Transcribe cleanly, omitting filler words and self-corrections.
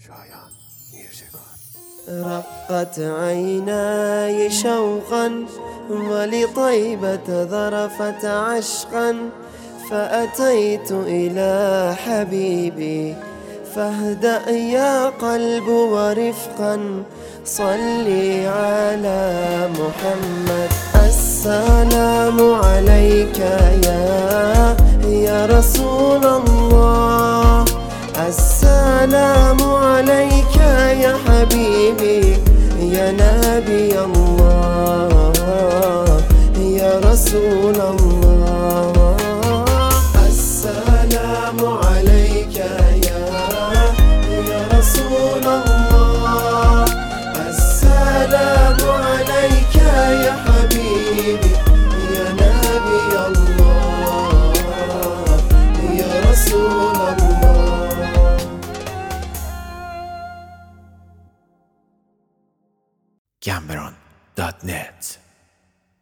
شایان میوزیکال. رقت عيناي شوقا ولطيبة ذرفت عشقا فأتيت إلى حبيبي فاهدأ يا قلب ورفقا صلي على محمد. السلام عليك يا رسول الله، السلام عليك يا حبيبي يا نبي الله يا رسول الله. السلام عليك يا رسول الله، السلام عليك يا حبيبي يا نبي الله يا رسول الله. Cameron.net